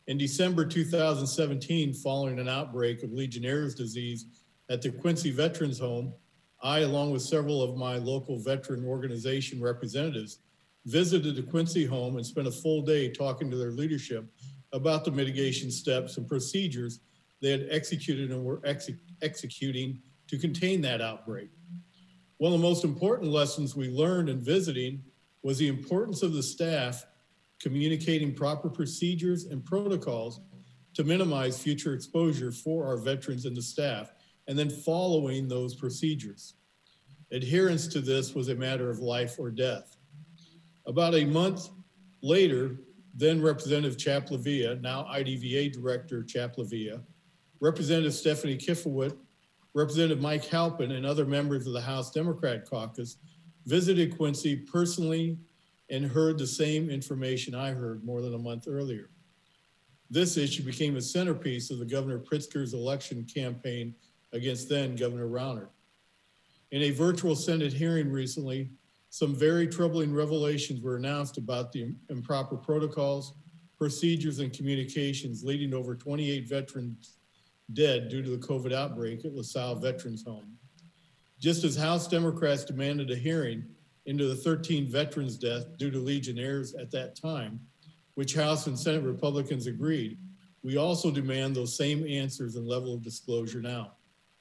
In December 2017, following an outbreak of Legionnaire's disease at the Quincy Veterans Home, I, along with several of my local veteran organization representatives, visited the Quincy home and spent a full day talking to their leadership about the mitigation steps and procedures they had executed and were executing to contain that outbreak. One of the most important lessons we learned in visiting was the importance of the staff communicating proper procedures and protocols to minimize future exposure for our veterans and the staff, and then following those procedures. Adherence to this was a matter of life or death. About a month later, then Representative Chaplavia, now IDVA Director Chaplavia, Representative Stephanie Kifowit, Representative Mike Halpin, and other members of the House Democrat Caucus visited Quincy personally and heard the same information I heard more than a month earlier. This issue became a centerpiece of the Governor Pritzker's election campaign against then Governor Rauner. In a virtual Senate hearing recently, some very troubling revelations were announced about the improper protocols, procedures, and communications leading to over 28 veterans dead due to the COVID outbreak at LaSalle Veterans Home. Just as House Democrats demanded a hearing into the 13 veterans' deaths due to Legionnaires at that time, which House and Senate Republicans agreed, we also demand those same answers and level of disclosure now.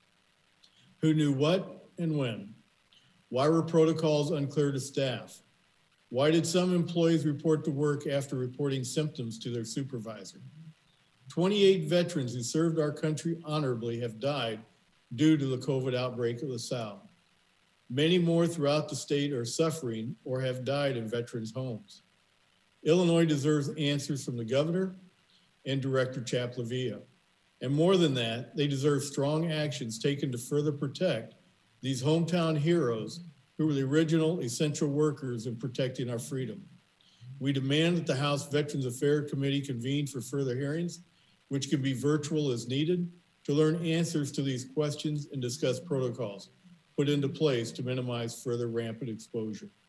Who knew what and when? Why were protocols unclear to staff? Why did some employees report to work after reporting symptoms to their supervisor? 28 veterans who served our country honorably have died due to the COVID outbreak at LaSalle. Many more throughout the state are suffering or have died in veterans' homes. Illinois deserves answers from the governor and Director Chaplavia. And more than that, they deserve strong actions taken to further protect these hometown heroes who were the original essential workers in protecting our freedom. We demand that the House Veterans Affairs Committee convene for further hearings, which can be virtual as needed, to learn answers to these questions and discuss protocols put into place to minimize further rampant exposure.